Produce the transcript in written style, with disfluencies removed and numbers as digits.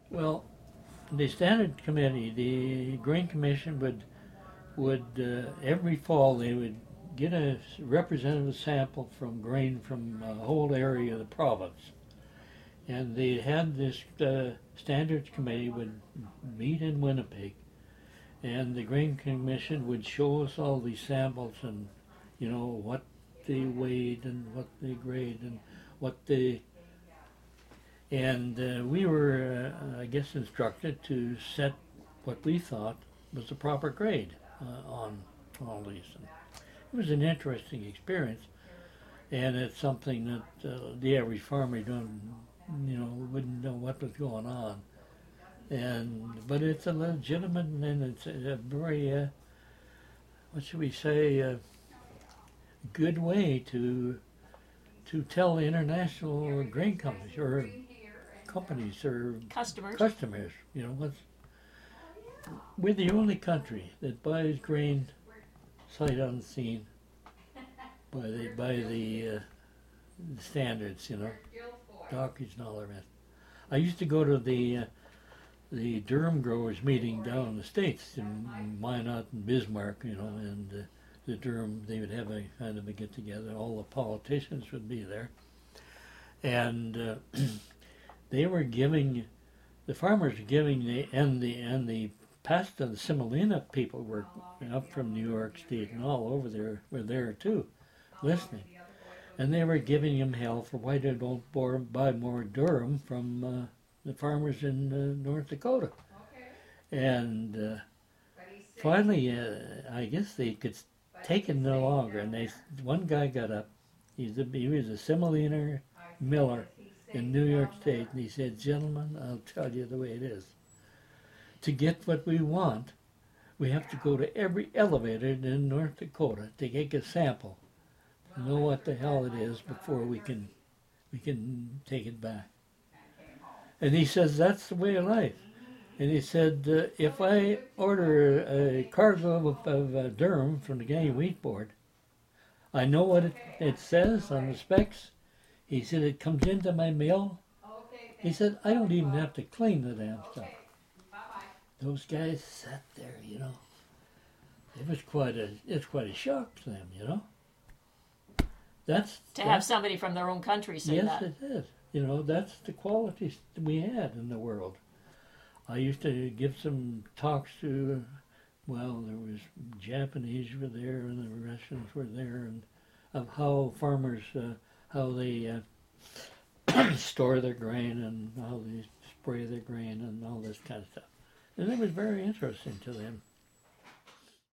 Well, the Standard Committee, the Grain Commission would every fall they would get a representative sample from grain from a whole area of the province, and they had this Standards Committee would meet in Winnipeg, and the Grain Commission would show us all these samples and what they weighed and what they grade and what they and we were I guess instructed to set what we thought was the proper grade on all these. And it was an interesting experience, and it's something that the average farmer don't wouldn't know what was going on. And but it's a legitimate and it's a very what should we say good way to tell international grain companies or customers, what's we're the only country that buys grain sight unseen by the standards, dockage and all the rest. I used to go to the durum growers meeting down in the States in Minot and Bismarck, and the durum, they would have a kind of a get together. All the politicians would be there, and they were giving the farmers were giving the pasta and semolina people were up from New York State and all over there were there too, listening, and they were giving them hell for why they don't buy more durum from the farmers in North Dakota. And finally, I guess they could take it no longer. And one guy got up. He was a semolina miller in New York State, and he said, "Gentlemen, I'll tell you the way it is. To get what we want, we have to go to every elevator in North Dakota to take a sample, to know what the hell it is before we can take it back." And he says, that's the way of life. And he said, if I order a cargo of durum from the Gang Wheat Board, I know what it says on the specs. He said, it comes into my mill. He said, I don't even have to clean the damn stuff. Those guys sat there, It's quite a shock to them, That's to have somebody from their own country say that. Yes, it is. That's the qualities we had in the world. I used to give some talks to, there was Japanese were there and the Russians were there, and of how farmers, how they store their grain and how they spray their grain and all this kind of stuff. And it was very interesting to them.